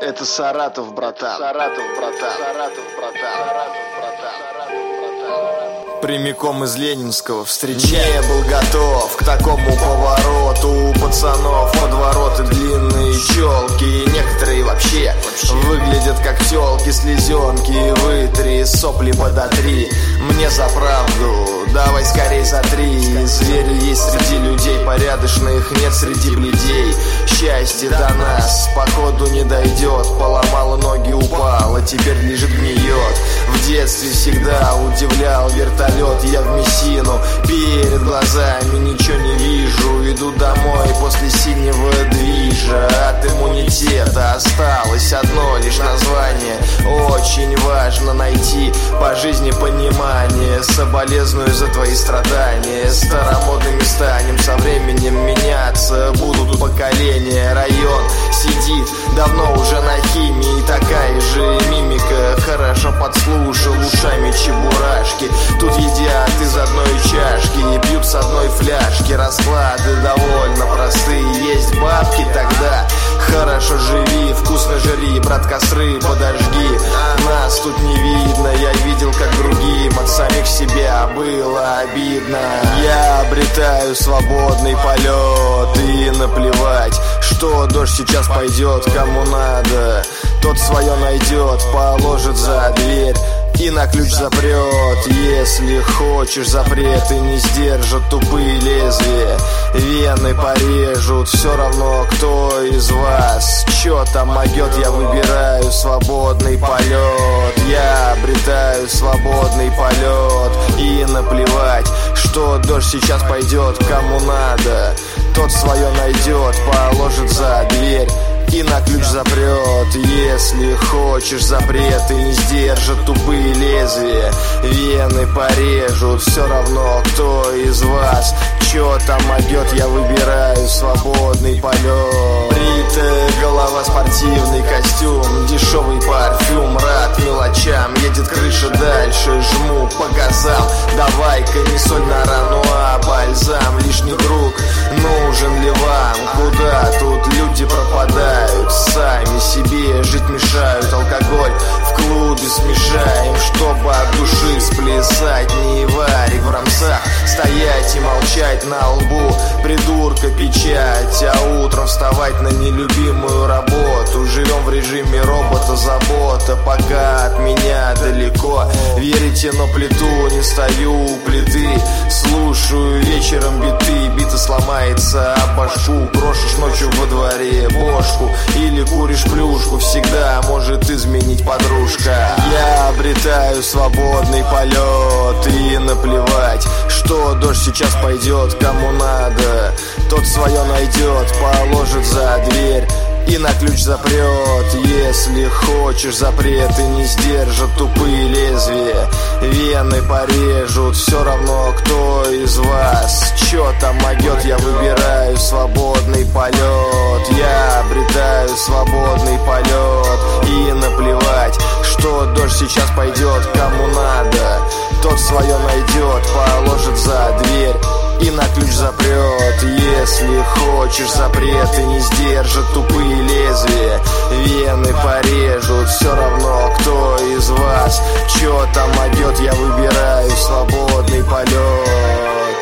Это Саратов, братан. Саратов, братан. Саратов, братан. Саратов, братан. Прямиком из Ленинского встречай. Не был готов к такому повороту. У пацанов подвороты, длинные челки. Некоторые вообще выглядят как тёлки. Слезенки вытри, сопли подотри. Мне за правду, давай скорей за 3. Звери есть среди людей порядочных, нет среди бледей. Счастье до нас походу не дойдет. Поломала ноги, упала, теперь лежит, гниет. В детстве всегда удивлял вертолет. Я в Мессину, перед глазами ничего не вижу. Иду домой после синего движа. От иммунитета осталось одно лишь название. Очень важно найти по жизни понимание. Соболезную за твои страдания. Старомодными станем, со временем меняться будут поколения. Район сидит давно уже на химии. Такая же мимика, хорошо подслушал ушами чебурашки. Тут едят из одной чашки и пьют с одной фляжки. Расклады довольно простые. Есть бабки, тогда хорошо живи. Вкусно жри, брат, костры подожги. Нас тут не видно. Я видел, как другим от самих себя было обидно. Я обретаю свободный полет. И наплевать, что дождь сейчас пойдет. Кому надо, тот свое найдет. Положит за дверь и на ключ запрет. Если хочешь, запреты не сдержат тупые лезвия. Вены порежут, все равно кто из вас чё там могет. Я выбираю свободный полет. Я обретаю свободный полет. И наплевать, что дождь сейчас пойдет. Кому надо, тот свое найдет. Положит за дверь и на ключ запрет. Если хочешь, запреты не сдержат тупые лезвия. Вены порежут, все равно кто из вас чё там могет. Я выбираю свободный полет. Бритая голова, спортивный костюм, дешевый парфюм. Рад мелочам, едет крыша дальше. Жму по газам, давай-ка не соль на рану, а бальзам. Лишний друг нужен ли вам? Куда тут люди пропадают? Сами себе жить мешают. Алкоголь в клубе смешаем, чтобы от души сплясать. Не варик в рамсах, стоять и молчать на лбу. Придурка печать, а утром вставать на нелюбимую работу. Живем в режиме робота, забота пока от меня далеко. Верите, но плиту, не стою у плиты. Слушаю вечером биты, бита сломается, а башку брошишь ночью во дворе бошку. Или куришь плюшку, всегда может изменить подружка. Я обретаю свободный полет. И наплевать, что дождь сейчас пойдет. Кому надо, тот свое найдет. Положит за дверь и на ключ запрет. Если хочешь, запреты не сдержат тупые лезвия. Вены порежут, все равно кто из вас чё там могет. Я выбираю свободный полет. Я обретаю свободный полет. И наплевать, что дождь сейчас пойдет. Кому надо, тот свое найдет. Положит за дверь и на ключ запрет. Если хочешь, запреты не сдержат тупые лезвия. Вены порежут, все равно кто из вас чё там могет. Я выбираю свободный полет.